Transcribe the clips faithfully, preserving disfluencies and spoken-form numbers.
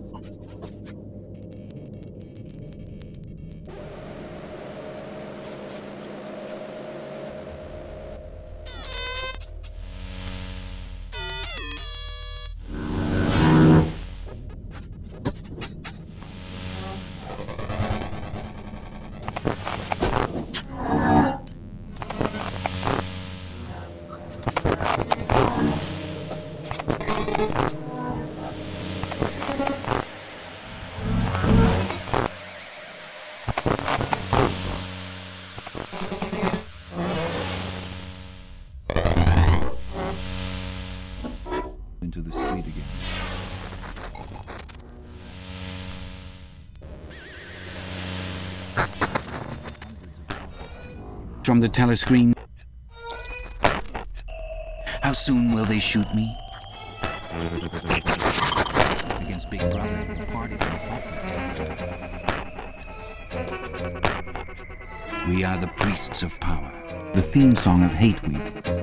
Into the street again. From the telescreen. How soon will they shoot me? Against Big Brother, the party. We are the priests of power. The theme song of Hate Week.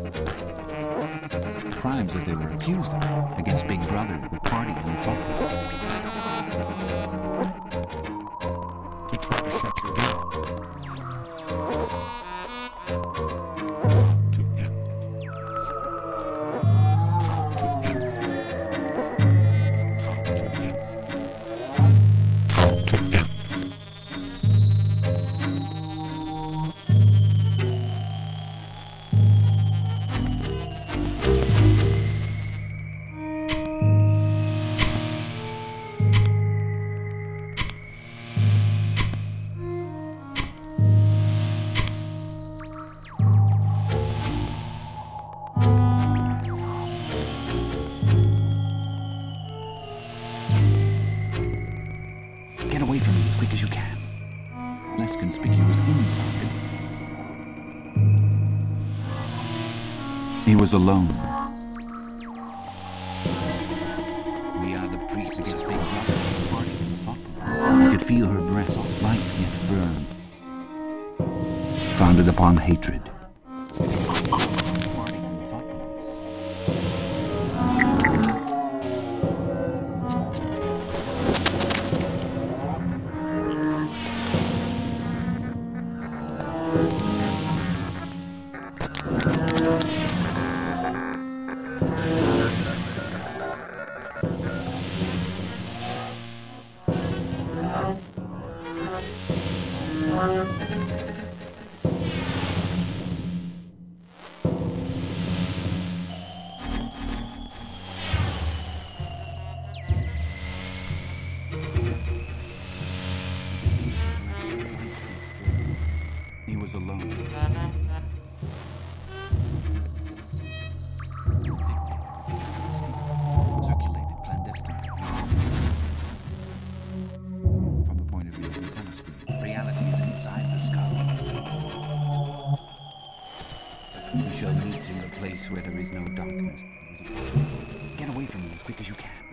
Crimes that they were accused of against Big Brother, the party, and the folk. Get away from me as quick as you can. Less conspicuous inside. He was alone. We are the priests against Big Brother, the party and the thought. He could feel her breasts, light yet firm, founded upon hatred. He was alone. Circulated clandestinely. From the point of view of the telescreen, reality is inside the skull. We shall meet in a place where there is no darkness. Get away from me as quick as you can.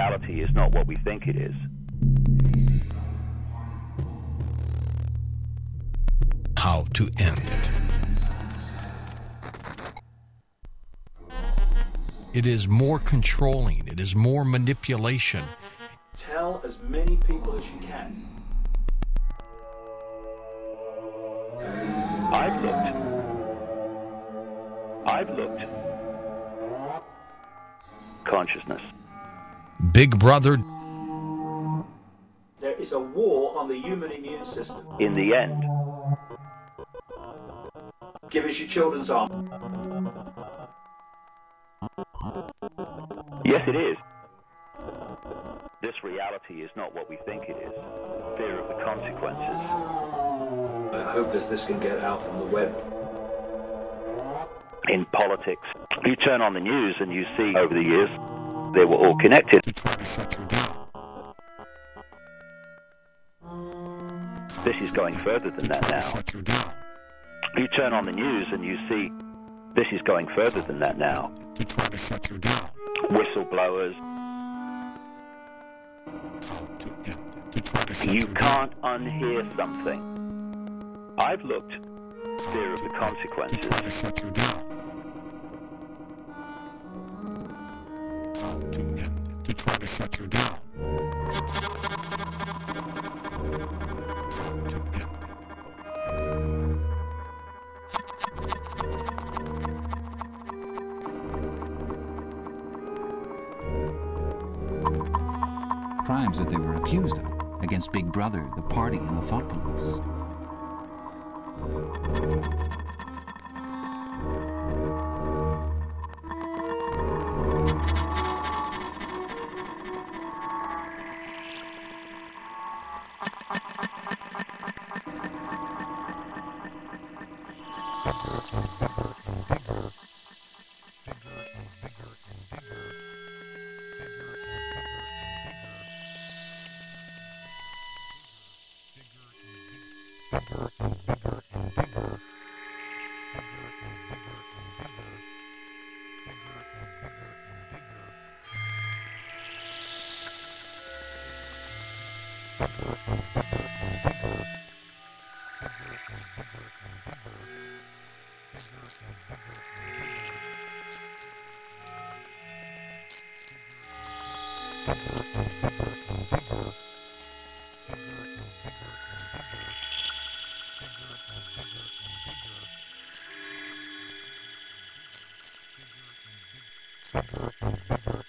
reality is not what we think it is. How to end it. It is more controlling. It is more manipulation. Tell as many people as you can. I've looked. I've looked. Consciousness. Big Brother. There is a war on the human immune system. In the end. Give us your children's arm. Yes, it is. This reality is not what we think it is. Fear of the consequences. I hope that this can get out on the web. In politics, you turn on the news and you see over the years they were all connected. This is going further than that now. You turn on the news and you see this is going further than that now. Whistleblowers. You can't unhear something. I've looked. Fear of the consequences. To try to shut you down. Crimes that they were accused of against Big Brother, the party, and the thought police. Bigger and bigger.